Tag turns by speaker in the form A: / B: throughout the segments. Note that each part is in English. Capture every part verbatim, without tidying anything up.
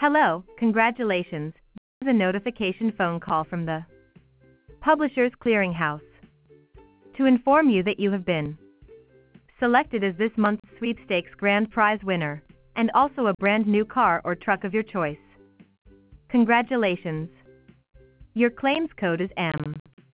A: Hello, congratulations. This is a notification phone call from the Publishers Clearinghouse to inform you that you have been selected as this month's sweepstakes grand prize winner, and also a brand new car or truck of your choice. Congratulations. Your claims code is M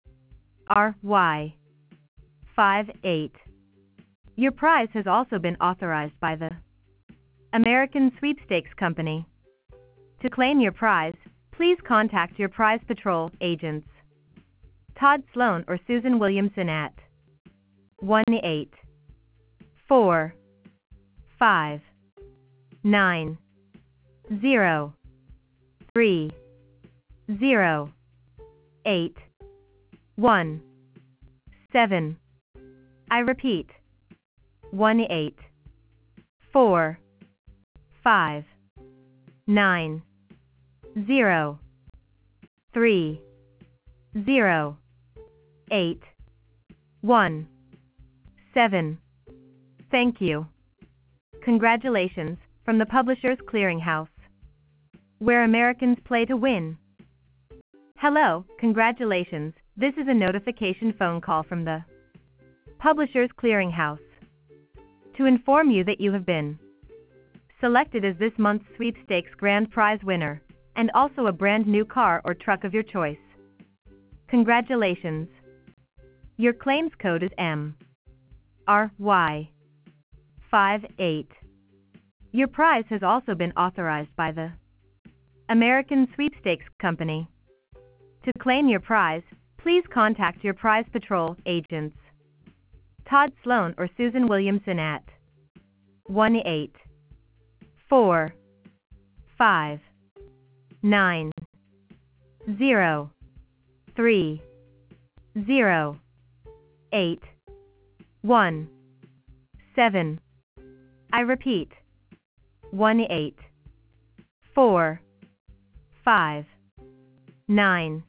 A: R Y five eight. Your prize has also been authorized by the American Sweepstakes Company. To claim your prize, please contact your Prize Patrol agents, Todd Sloan or Susan Williamson at one eight four five nine zero three zero eight one seven. I repeat, one eight four five nine zero three zero eight one seven. Thank you. Congratulations from the Publishers Clearinghouse, where Americans play to win. Hello, congratulations. This is a notification phone call from the Publishers Clearinghouse to inform you that you have been selected as this month's sweepstakes grand prize winner, and also a brand new car or truck of your choice. Congratulations. Your claims code is M R Y five eight. Your prize has also been authorized by the American Sweepstakes Company. To claim your prize, please contact your Prize Patrol agents, Todd Sloan or Susan Williamson at one eight four five nine zero three zero eight one seven. I repeat, one eight four five nine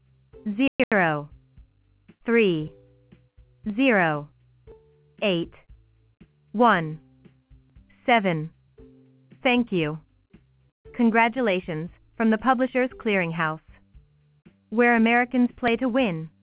A: zero three zero eight one seven. Thank you. Congratulations from the Publishers Clearinghouse, where Americans play to win.